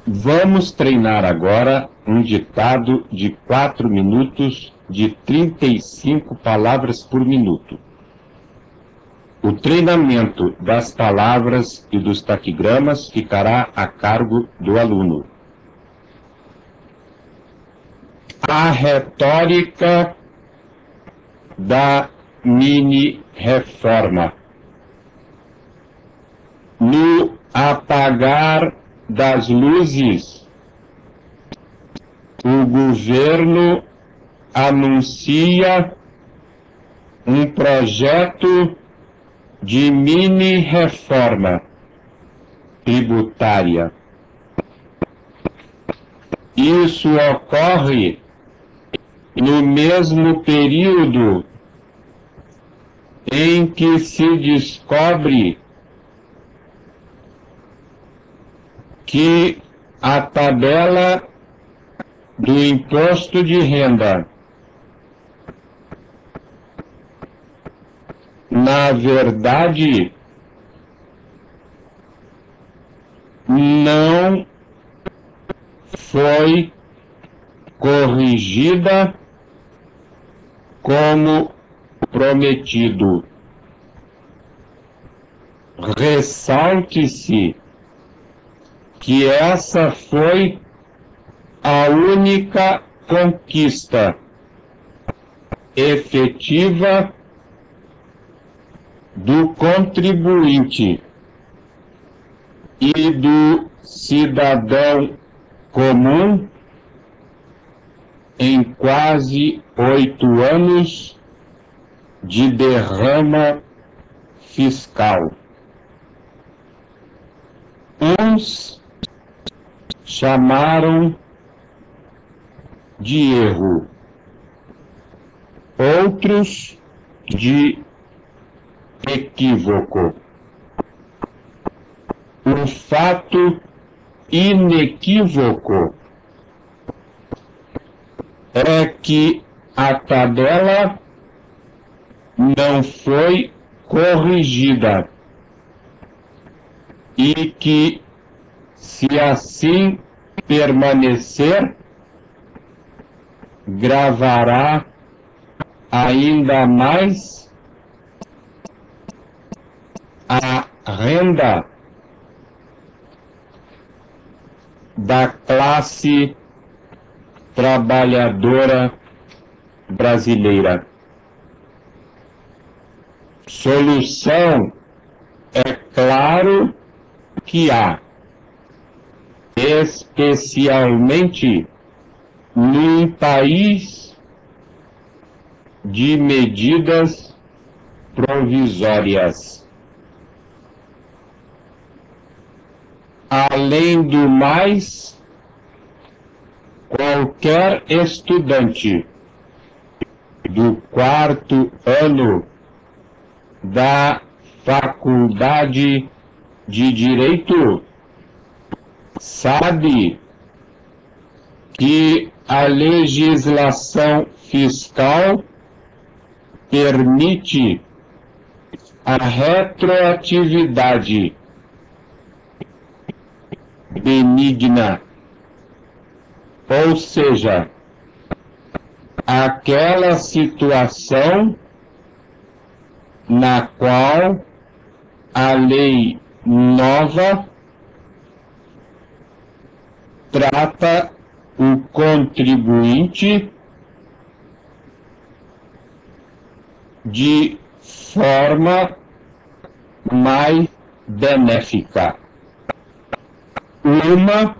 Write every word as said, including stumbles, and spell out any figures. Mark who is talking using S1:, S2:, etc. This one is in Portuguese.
S1: Vamos treinar agora um ditado de quatro minutos de trinta e cinco palavras por minuto. O treinamento das palavras e dos taquigramas ficará a cargo do aluno. A retórica da mini-reforma. No apagar das luzes, o governo anuncia um projeto de mini-reforma tributária. Isso ocorre no mesmo período em que se descobre que a tabela do imposto de renda, na verdade, não foi corrigida como prometido. Ressalte-se que essa foi a única conquista efetiva do contribuinte e do cidadão comum em quase oito anos de derrama fiscal. Uns chamaram de erro, outros de equívoco. O fato inequívoco é que a tabela não foi corrigida e que, se assim permanecer, gravará ainda mais a renda da classe trabalhadora brasileira. Solução, é claro que há, especialmente num país de medidas provisórias. Além do mais, qualquer estudante do quarto ano da Faculdade de Direito sabe que a legislação fiscal permite a retroatividade benigna, ou seja, aquela situação na qual a lei nova trata o contribuinte de forma mais benéfica. Uma